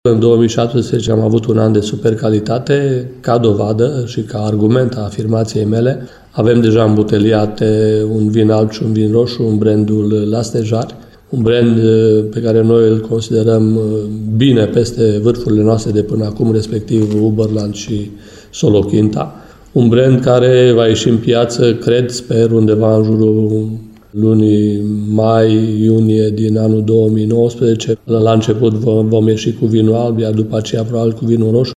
În 2017 am avut un an de super calitate. Ca dovadă și ca argument a afirmației mele, avem deja îmbuteliate un vin alb și un vin roșu în brandul La Stejar, un brand pe care noi îl considerăm bine peste vârfurile noastre de până acum, respectiv Uberland și Solo Quinta. Un brand care va ieși în piață, sper, undeva în jurul lunii mai-iunie din anul 2019. La început vom ieși cu vinul alb, iar după aceea probabil cu vinul roșu.